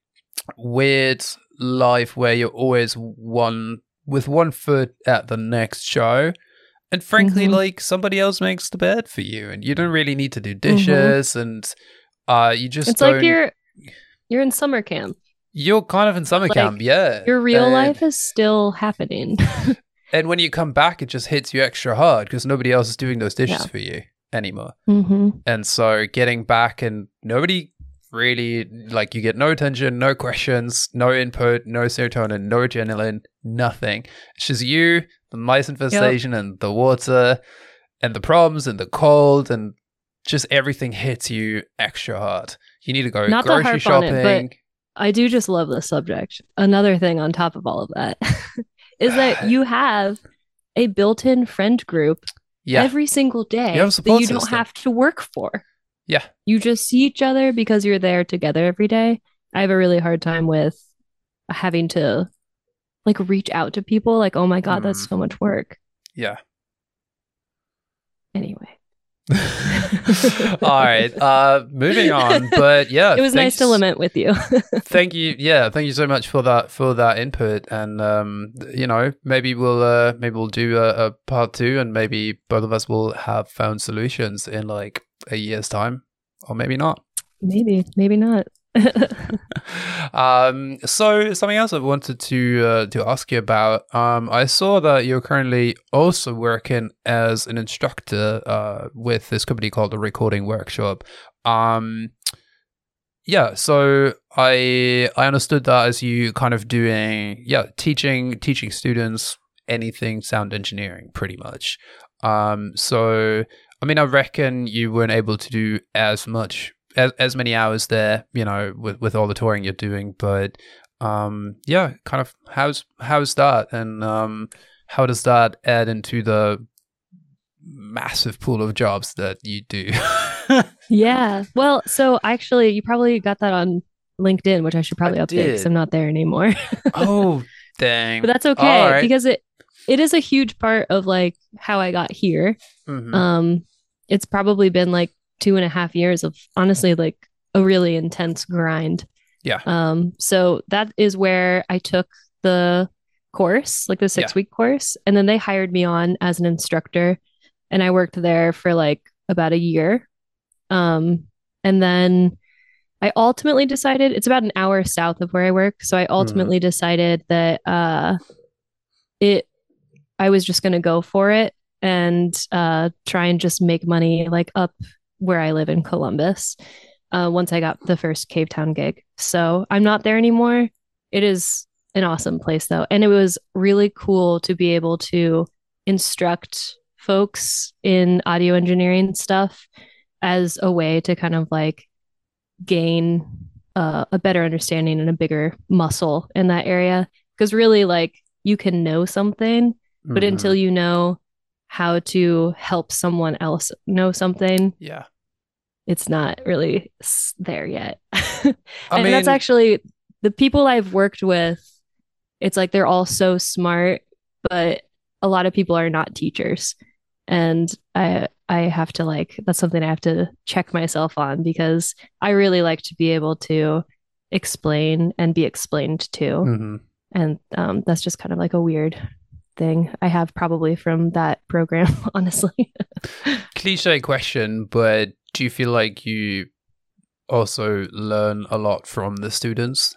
S1: weird life where you're always one with one foot at the next show. And frankly,
S2: Mhm.
S1: like, somebody else makes the bed for you, and you don't really need to do dishes, and uh, you just
S2: It's
S1: don't.
S2: like you're you're in summer camp.
S1: You're kind of in summer
S2: Like,
S1: camp, yeah.
S2: Your real
S1: And-
S2: life is still happening.
S1: And when you come back, it just hits you extra hard because nobody else is doing those dishes
S2: Yeah.
S1: for you anymore.
S2: hmm
S1: And so getting back, and nobody really, like, you get no attention, no questions, no input, no serotonin, no adrenaline, nothing. It's just you, the mice infestation, and the water, and the problems, and the cold, and just everything hits you extra hard. You need to go
S2: Not to
S1: grocery
S2: harp on it,
S1: shopping.
S2: but I do just love this subject. Another thing on top of all of that is that you have a built-in friend group
S1: yeah.
S2: every single day
S1: You have a
S2: that
S1: support
S2: you don't
S1: system.
S2: have to work for.
S1: Yeah.
S2: You just see each other because you're there together every day. I have a really hard time with having to like reach out to people like, oh my God, that's
S1: Mm.
S2: so much work.
S1: Yeah.
S2: Anyway,
S1: All right. Uh, moving on. But yeah,
S2: it was nice to
S1: thanks-
S2: lament with you.
S1: Thank you. Yeah, thank you so much for that for that input. And um, you know, maybe we'll uh, maybe we'll do a, a part two, and maybe both of us will have found solutions in like a year's time, or maybe not.
S2: Maybe, maybe not.
S1: um, so something else I wanted to uh, to ask you about. Um, I saw that you're currently also working as an instructor uh, with this company called the Recording Workshop. Um, yeah, so I I understood that as you kind of doing yeah teaching teaching students anything sound engineering pretty much. Um, so I mean I reckon you weren't able to do as much. As, as many hours there, you know, with, with all the touring you're doing, but um, yeah, kind of how's how's that, and um, how does that add into the massive pool of jobs that you do?
S2: Yeah. Well, so actually, you probably got that on LinkedIn, which I should probably
S1: I
S2: update because
S1: did.
S2: I'm not there anymore.
S1: Oh, dang!
S2: But that's okay
S1: All right.
S2: because it it is a huge part of like how I got here.
S1: Mhm.
S2: Um, it's probably been like two and a half years of honestly like a really intense grind.
S1: Yeah.
S2: Um, so that is where I took the course, like the six week course, and then they hired me on as an instructor, and I worked there for like about a year. Um, and then I ultimately decided it's about an hour south of where I work. So I
S1: Mm,
S2: ultimately decided that uh, it I was just going to go for it and uh, try and just make money like up where I live in Columbus uh, once I got the first Cave Town gig. So I'm not there anymore. It is an awesome place though. And it was really cool to be able to instruct folks in audio engineering stuff as a way to kind of like gain uh, a better understanding and a bigger muscle in that area. Because really, like, you can know something, but until
S1: hmm.
S2: you know how to help someone else know something,
S1: Yeah.
S2: it's not really there yet.
S1: I
S2: And that's
S1: mean,
S2: actually the people I've worked with, it's like they're all so smart, but a lot of people are not teachers. And I I have to like that's something I have to check myself on because I really like to be able to explain and be explained to.
S1: mhm.
S2: And um, that's just kind of like a weird thing I have probably from that program, honestly.
S1: Cliche question, but do you feel like you also learn a lot from the students?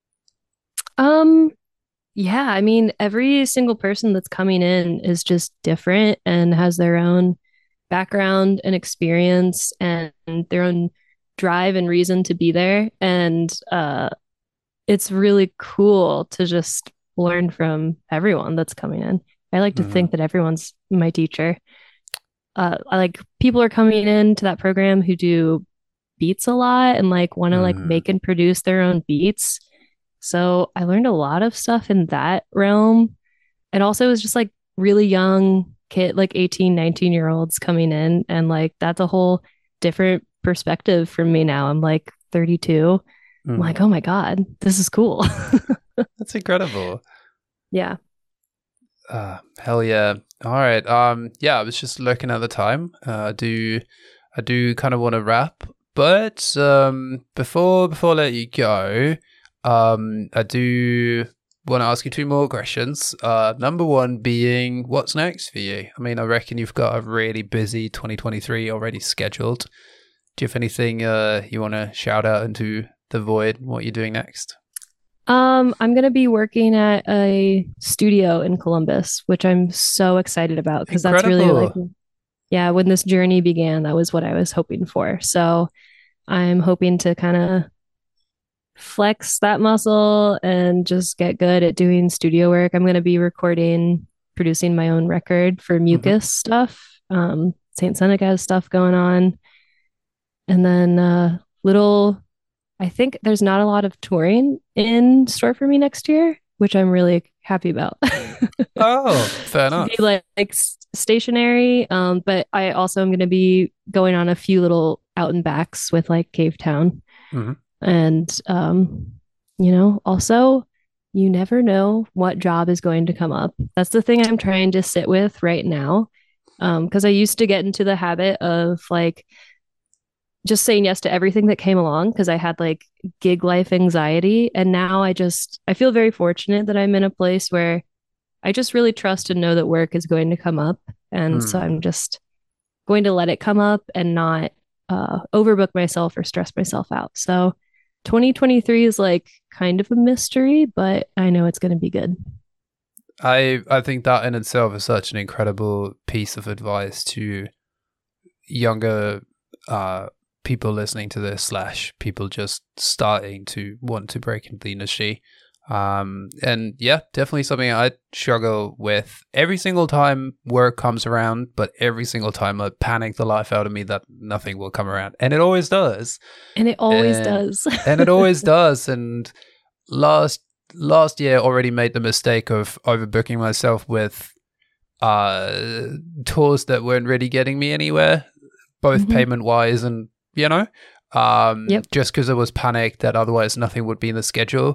S2: um, yeah, I mean, every single person that's coming in is just different and has their own background and experience and their own drive and reason to be there. And uh, it's really cool to just learn from everyone that's coming in. I like to
S1: Hmm.
S2: think that everyone's my teacher. Uh, I like people are coming into that program who do beats a lot and like want to like
S1: Hmm.
S2: make and produce their own beats. So I learned a lot of stuff in that realm. And also it was just like really young kid, like eighteen, nineteen year olds coming in. And like that's a whole different perspective from me now. I'm like thirty-two. I'm
S1: Hmm.
S2: like, oh my God, this is cool.
S1: That's incredible.
S2: Yeah.
S1: Uh, hell yeah. All right. Um, yeah, I was just looking at the time. Uh, I do, I do kind of want to wrap, but um, before before I let you go, um, I do want to ask you two more questions. Uh, number one being, what's next for you? I mean, I reckon you've got a really busy twenty twenty-three already scheduled. Do you have anything uh you want to shout out into the void? What you're doing next?
S2: Um, I'm gonna be working at a studio in Columbus, which I'm so excited about because that's really like,
S1: Incredible.
S2: yeah, when this journey began, that was what I was hoping for. So I'm hoping to kind of flex that muscle and just get good at doing studio work. I'm gonna be recording, producing my own record for
S1: Hmm.
S2: Mucus stuff. Um, Saint Seneca has stuff going on, and then uh, little I think there's not a lot of touring in store for me next year, which I'm really happy about.
S1: Oh, fair
S2: To be
S1: enough.
S2: like, like stationary, um, but I also am going to be going on a few little out and backs with like Cave Town,
S1: Hmm.
S2: and um, you know, also you never know what job is going to come up. That's the thing I'm trying to sit with right now, um, because I used to get into the habit of like just saying yes to everything that came along because I had like gig life anxiety. And now I just, I feel very fortunate that I'm in a place where I just really trust and know that work is going to come up. And so
S1: Hmm.
S2: I'm just going to let it come up and not uh, overbook myself or stress myself out. So twenty twenty-three is like kind of a mystery, but I know it's going to be good.
S1: I I think that in itself is such an incredible piece of advice to younger uh people listening to this slash people just starting to want to break into the industry. Um and yeah, definitely something I struggle with every single time work comes around, but every single time I panic the life out of me that nothing will come around. And it always does.
S2: And it always
S1: And
S2: does.
S1: and it always does. And last last year already made the mistake of overbooking myself with uh tours that weren't really getting me anywhere, both
S2: Hmm.
S1: payment wise and you know, um
S2: Yep.
S1: just because I was panicked that otherwise nothing would be in the schedule.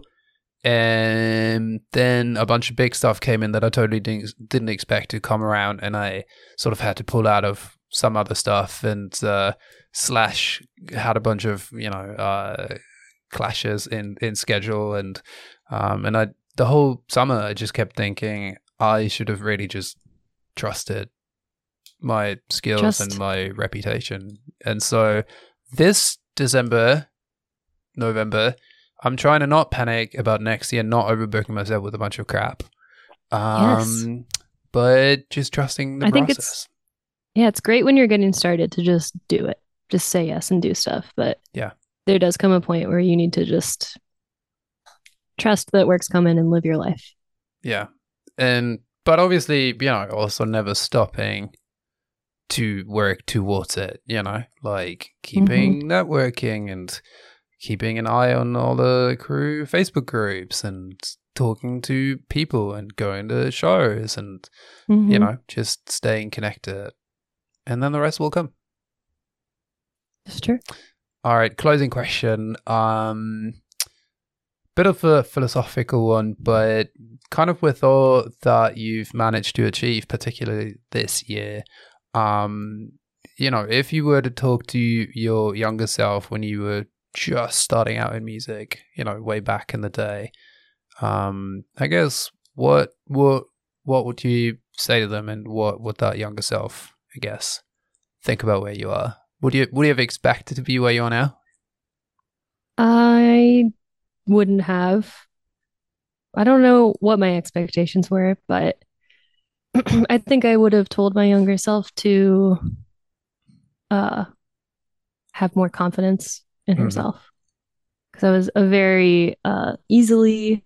S1: And then a bunch of big stuff came in that I totally didn't didn't expect to come around, and I sort of had to pull out of some other stuff, and uh slash had a bunch of you know uh clashes in in schedule, and um and I the whole summer I just kept thinking I should have really just trusted my skills and
S2: Just,
S1: my reputation. And so this December November. I'm trying to not panic about next year, not overbooking myself with a bunch of crap. Um, yes. But just trusting the
S2: I
S1: process.
S2: Think it's, yeah, it's great when you're getting started to just do it. Just say yes and do stuff. But
S1: yeah,
S2: there does come a point where you need to just trust that work's coming and live your life.
S1: Yeah. And, but obviously, you know, also never stopping to work towards it, you know, like keeping mm-hmm. networking and keeping an eye on all the crew Facebook groups and talking to people and going to shows and, mm-hmm. you know, just staying connected. And then the rest will come.
S2: That's true.
S1: All right, closing question. Um, bit of a philosophical one, but kind of with all that you've managed to achieve, particularly this year, um, you know, if you were to talk to your younger self when you were just starting out in music, you know, way back in the day, um, I guess what what what would you say to them, and what would that younger self, I guess, think about where you are? Would you would you have expected to be where you are now?
S2: I wouldn't have. I don't know what my expectations were, but I think I would have told my younger self to uh, have more confidence in mm-hmm. herself. Because I was a very uh, easily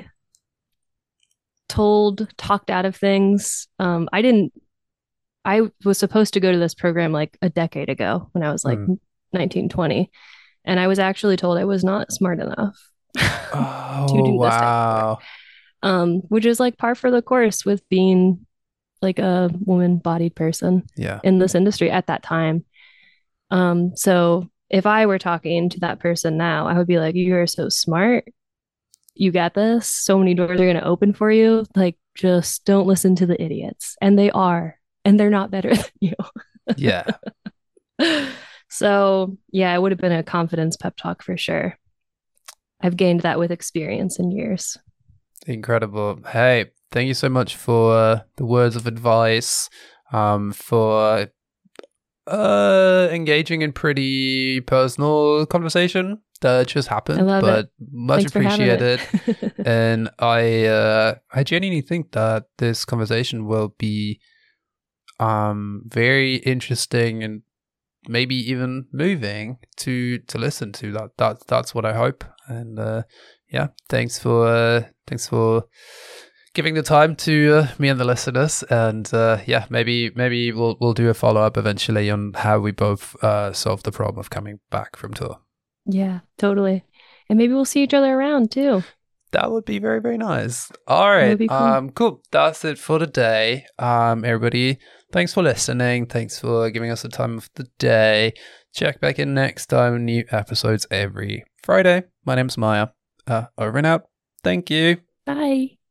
S2: told, talked out of things. Um, I didn't, I was supposed to go to this program like a decade ago when I was like mm. nineteen, twenty. And I was actually told I was not smart enough
S1: oh, to do this wow. type of work.
S2: Um, which is like par for the course with being like a woman-bodied person
S1: yeah.
S2: in this industry at that time. Um, so if I were talking to that person now, I would be like, you are so smart. You got this. So many doors are going to open for you. Like, just don't listen to the idiots. And they are. And they're not better than you.
S1: Yeah.
S2: So, yeah, it would have been a confidence pep talk for sure. I've gained that with experience and years.
S1: Incredible. Hey, thank you so much for uh, the words of advice, um, for uh, engaging in pretty personal conversation that just happened, but it. much
S2: Thanks
S1: appreciated. And I, uh, I genuinely think that this conversation will be um, very interesting and maybe even moving to to listen to. That that that's what I hope. And uh, yeah, thanks for uh, thanks for giving the time to uh, me and the listeners. And uh, yeah, maybe maybe we'll we'll do a follow up eventually on how we both uh, solve the problem of coming back from tour.
S2: Yeah, totally. And maybe we'll see each other around too.
S1: That would be very, very nice. All right. Cool. Um, cool. That's it for today. Um, everybody, thanks for listening. Thanks for giving us the time of the day. Check back in next time. New episodes every Friday. My name's Maya. Uh, over and out. Thank you.
S2: Bye.